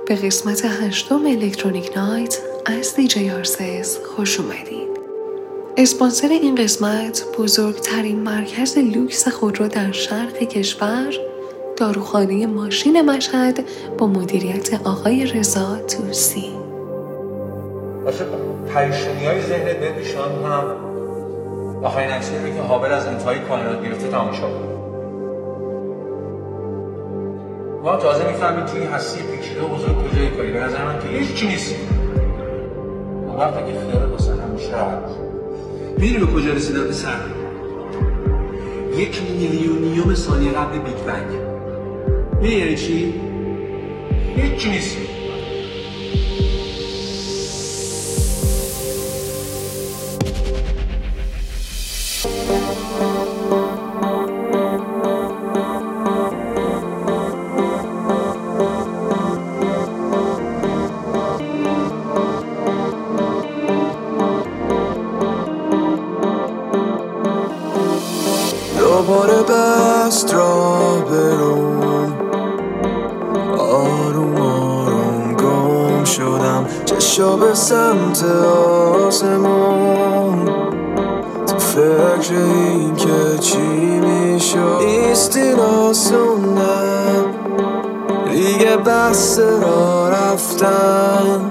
به قسمت 8 الکترونیک نایت از دیجی آرسس خوش اومدید. اسپانسر این قسمت بزرگترین مرکز لوکس خودرو در شرق کشور، داروخانه ماشین مشهد با مدیریت آقای رضا توسی. واسه پریشونی‌های ذهنت بهت پیشنهاد می‌کنم آخرین عکسی که هابل از انتهای کائنات گرفته تماشا کن. ما تازه می‌فهمیم توی هستی پیچیده و بزرگ کجای کاری. به نظر من که هیچی نیستی. اون وقت که خیالت واسه همیشه هست. می‌دونی به کجا رسیدم پسر؟ 1 میلیونیوم ثانیه قبل بیگ بنگ. می‌دونی یعنی چی؟ هیچی نیستی. دوباره بست را برون، آروم آروم گم شدم، چشا به سمت آسمون، تو فکر این که چی میشد نیست این آسونه، دیگه بس را رفتن،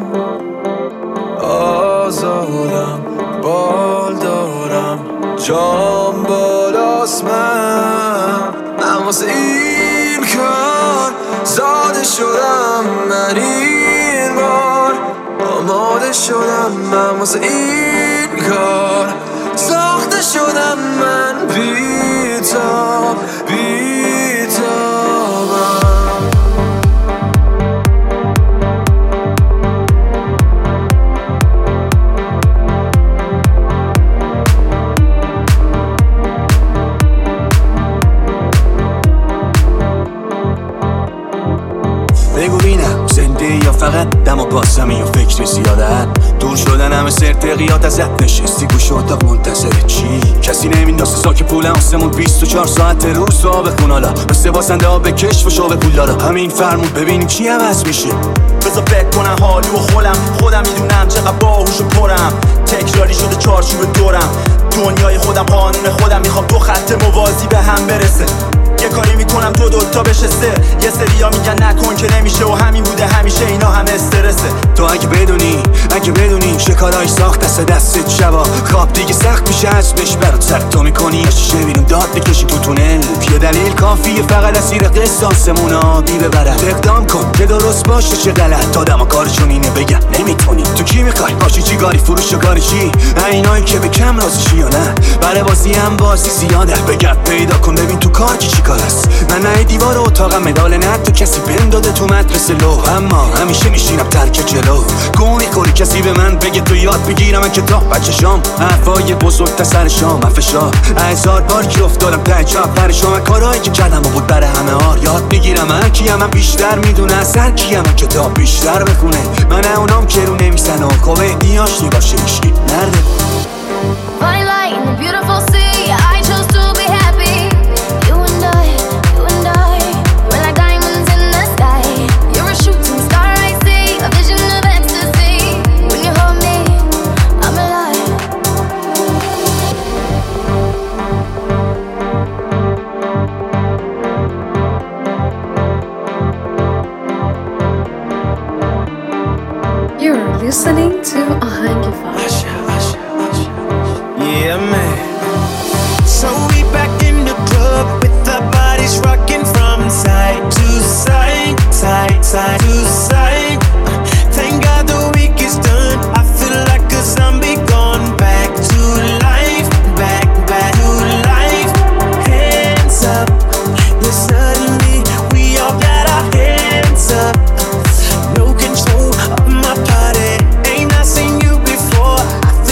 آزادم بال دارم جام بالاست، من واسه این کار زاده شدم، من این بار آماده شدم، من واسه این کار ساخته شدم، من بی‌تاب بی‌تابم. بگو بینم زنده یا فقط دم و باسمی یا فکر زیادن، دور شدن همه سرتقیات ازت نشستی گوش اتاق منتظر چی؟ کسی نمیندازه ساک پول آسمون 24 ساعت روز تو آب خونالا، مثل باسنده ها به کشف و شاب پولدارا، همین فرمود ببینیم چی عوض میشه. بذار فکر کنم حالی و خودم میدونم چقدر باهوش و پرم، تکراری شده چارچوب دورم، دنیای خودم قانون خودم، میخوام 2 خط موازی به هم برسه، یه کاری میکنم 2 تا بشه 3، یه سریا میگن نکن که نمیشه و همین بوده همیشه، اینا همه استرسه. تو اگه بدونی چه کارهایی ساخت دستت شبا، خواب دیگه سخت میشه اسمش برات سر تو میکنی یا شیشه بیرون داد بکشی تو تونل، یه دلیل کافیه فقط اسیر قصاصمون آبی ببرن، اقدام کن که درست باشه چه غلط، آدم کارشون اینه بگن نمیتونی، تو کی میخوای باشی چی کاری فروش و کاری چی، اینایی که به کم رازشی یا نه، برای بازی هم بازی زیاده، بگرد پیدا کن ببین تو کار کی کار است، من دیوار اتاقم مدال نه تو کسی بهم داده تو مدرسه لو، اما همیشه میشینم ترک جلو، گونی خوری کسی به من بگه تو یاد بگیرم کتاب بچه شام، حرفای بزرگ تا سر شام، افشا 1000 بار که افتادم ته چپ پر شام، کارهایی که کردم و بود برای همه آر، یاد بگیرم هر کیم من بیشتر میدونه از هر کیم کتاب بیشتر بخونه، من اونام که رو نمیسن و خوبه دیاشنی باشه میشی نرده. Funny light in the beautiful sea, I chose to be happy. You and I, we're like diamonds in the sky. You're a shooting star I see, a vision of ecstasy. When you hold me, I'm alive. You're listening to Ahangify. Yeah, man. So we back in the club with our bodies rocking from side to side, side to side. Thank God the week is done. I feel like a zombie gone back to life, back to life. Hands up, yeah, suddenly we all got our hands up. No control of my body. Ain't I seen you before? I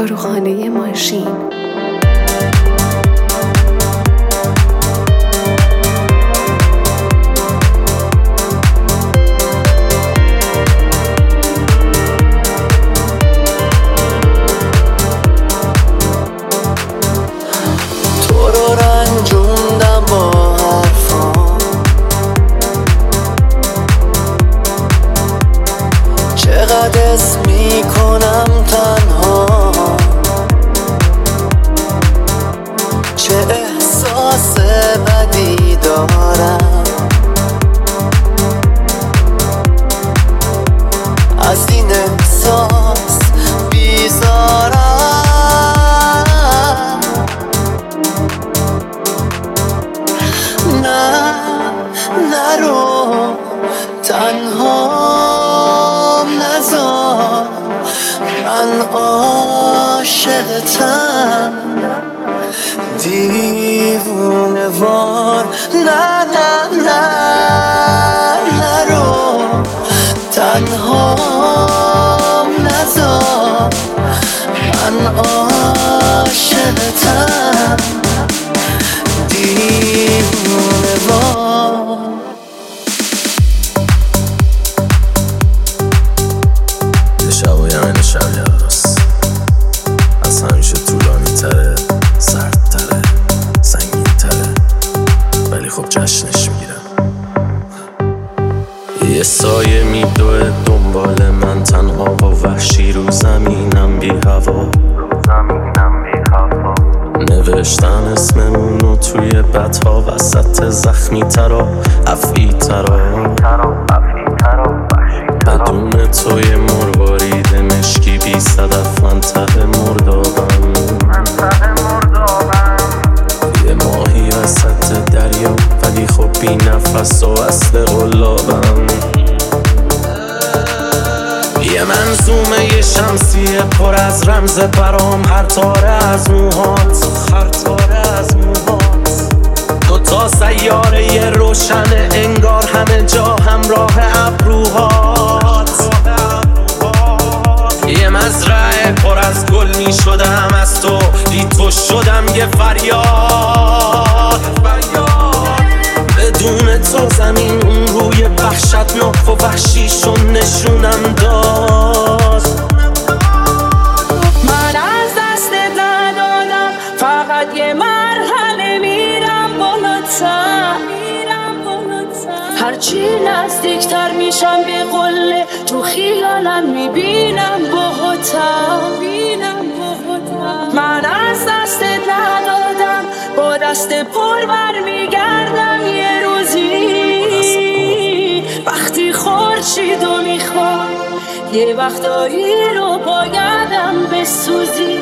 داروخانه ماشین. حس میکنم تنها، چه احساس بدی دارم از این احساس بیزارم. نه نرو تنها نذار، من عاشقتم دیوونه وار. نه نه نه نرو تنها نذار، من عاشقتم دیوونه وار. از همیشه طولانی تره، سرد تره، سنگین تره، ولی خب جشنش میگیرم. یه سایه میدوه دنبال من تنها و وحشی رو زمینم بی هوا. نوشتن اسممونو توی بطها وسط زخمی ترا افعی ترا. بدون توی مروارید مشکی بی صدف من ته مردابم. یه ماهی وسط دریا ولی خب بی نفس و اصل قلابم. یه منظومه یه شمسیه پر از رمز برام، هر تاره از موهات، هر تاره از موهات. دوتا سیاره یه روشنه انگار همه جا همراه ابروهات. یه مزرعه پر از گل می شدم از تو، بی تو شدم یه فریاد. بدون تو زمین اون روی وحشتناک و وحشیشون نشونم داد. من از دست ندادم، فقط یه مرحله میرم بالاتر. هرچی نزدیکتر میشم به قله تو خیالم میبینم باهاتم. من از دست ندادم، با دست پر برمیگردم یه روزی. وقتی خورشیدو میخوام یه وقتایی رو بایدم بسوزی.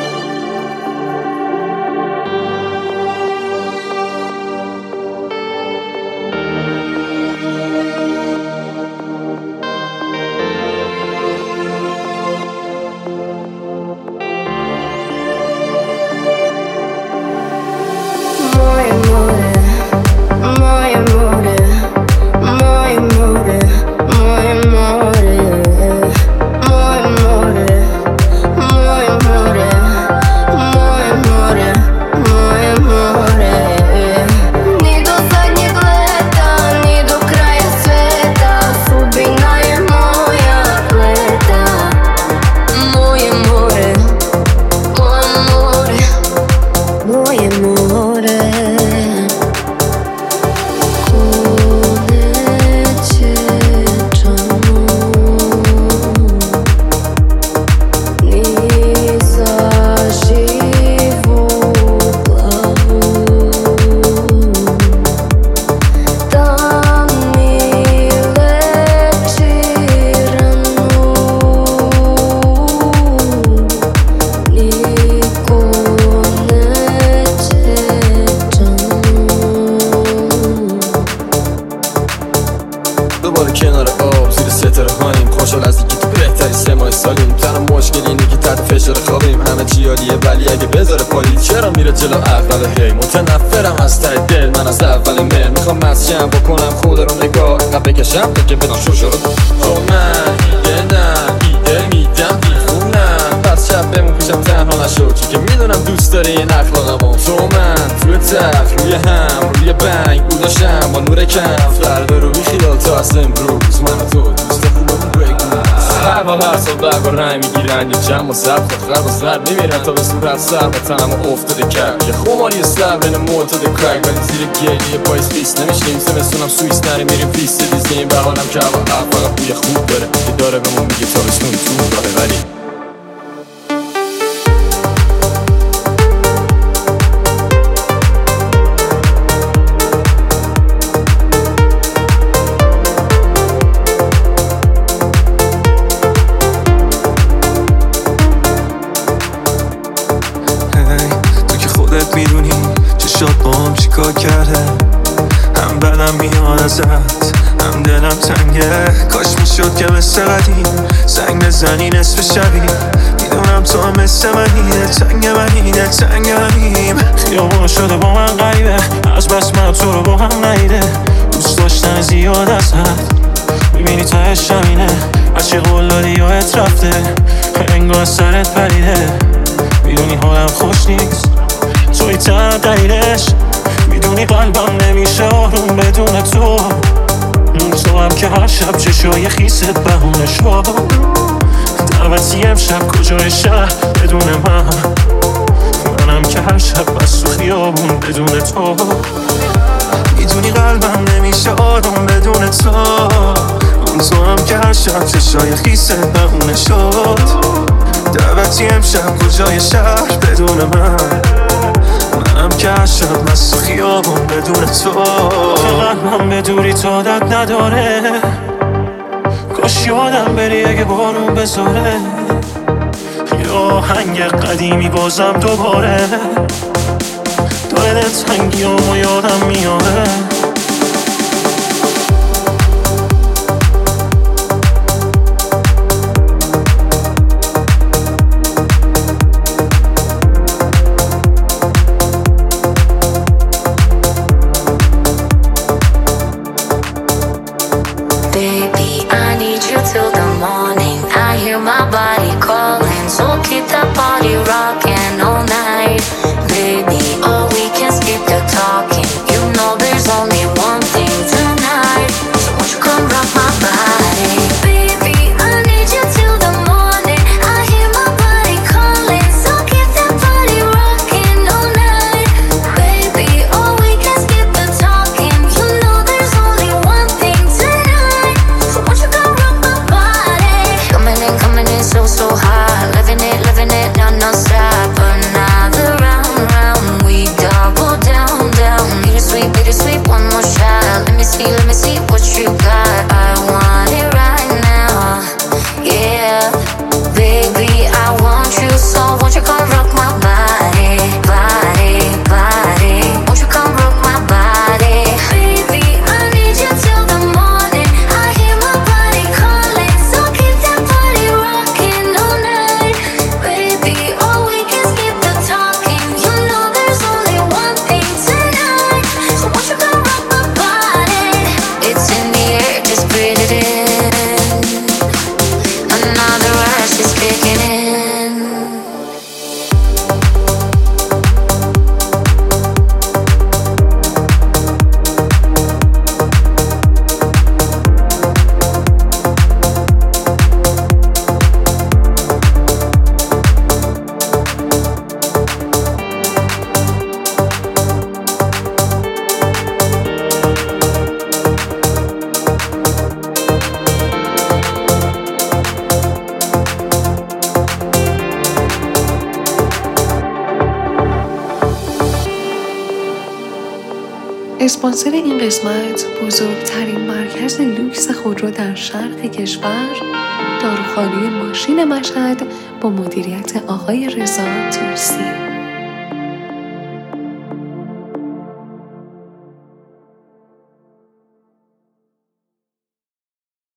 دوباره کنار آب زیر ستاره هاییم، خوشحال از اینکه تو بهتری 3 ماه سالیم. تنها مشکل اینه که تحت فشار خوابیم، همه چی عالیه ولی اگه بذاره پالیت چرا میره جلو اول. هی متنفرم از ته دل، من از اول مهر میخوام مسجم بکنم خود رو نگاه قبل بکشم تا که بدان شو شد. تو من ایده نه ایده میدم دیفونم، پس شب بمون پیشم تنها نشو چون که میدونم دوست داره این اخلاقمو. تو من توی تخت روی هم روی بنگ او داشتم با نور کف فردا رو بی خیال تا از امروز من و تو دوست خوبمون بگو. هر بار هر سال برگار رنگ میگیرن یه جمع و سبت خرب و زرد میمیرن تا به صورت سر و تنم افتاده کرد یه خماری سر بین معتاد کرک ولی زیر گلی پاییز خیس نمیشنیم زمستونم سویس نره میریم پیست دیزنیم به حالم که هوا فقط بوی خوب داره که داره به ما میگه تابستون تو داره ولی میدونی چشات با هم چیکار کرده هم بدم میاد ازت هم دلم تنگه کاش میشد که مثل قدیم زنگ بزنی نصف شبی میدونم تو هم مثل منی دلتنگ منی دلتنگ منیم خیابون شده با من غریبه از بس من تو رو با هم نیده دوست داشتن زیاد از حد میبینی تهش همینه بچه قول دادی یادت رفته انگار سرت پریده میدونی حالم خوش نیست توی تنها دلیلش میدونی قلبم نمیشه آروم بدون تو هم که هر شب چشای خیست بهونه شو دعوتی امشب کجای شهر بدون منم که هر شب بس تو خیابون بدون تو میدونی قلبم نمیشه آروم بدون تو هم که هر شب چشای خیست بهونه شد دعوتی امشب کجای شهر بدون منم که هر شب بس تو خیابون بدون تو قلبم به دوری تو عادت نداره کاش یادم بری اگه بارون بذاره یا آهنگ قدیمی بازم دوباره داره دلتنگیامو یادم میاره Baby, I need you till the morning. I hear my body calling, so keep that body rocking all night. Baby, oh, we can skip the talking. You know there's only one thing tonight. So won't you come rock my body? Baby, I need you till the morning. I hear my body calling, so keep that body rocking all night. Baby, oh, we can skip the talking. You know there's only one thing tonight. So won't you come rock my body? Coming in so high. Living it, non-stop. Another round, we double down. Bittersweet, one more shot. Let me see what you got. I want it right now, yeah. Baby, I want you, so won't you come rock my body? Won't you come rock my body? Baby, I need you till the morning. I hear my body calling, so keep that body rocking all night. Baby, oh, we can skip the talking. You know there's only one thing tonight. So won't you come rock my body? It's in the air, just breathe it in. Another rush is kicking in. اسپانسر این قسمت بزرگترین مرکز لوکس خودرو در شرق کشور، داروخانه ماشین مشهد با مدیریت آقای رضا توسی.